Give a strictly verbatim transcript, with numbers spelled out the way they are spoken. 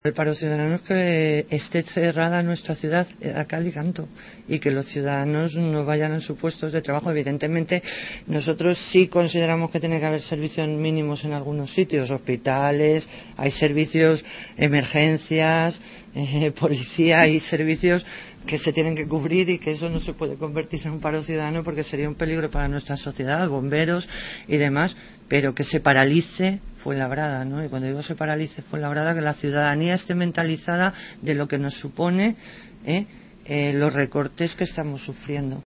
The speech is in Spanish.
El paro ciudadano es que esté cerrada nuestra ciudad a cal y canto y que los ciudadanos no vayan a sus puestos de trabajo. Evidentemente, nosotros sí consideramos que tiene que haber servicios mínimos en algunos sitios, hospitales, hay servicios, emergencias, eh, policía, hay servicios que se tienen que cubrir y que eso no se puede convertir en un paro ciudadano porque sería un peligro para nuestra sociedad, bomberos y demás, pero que se paralice Fuenlabrada, ¿no? Y cuando digo se paralice Fuenlabrada, que la ciudadanía esté mentalizada de lo que nos supone ¿eh? Eh, los recortes que estamos sufriendo.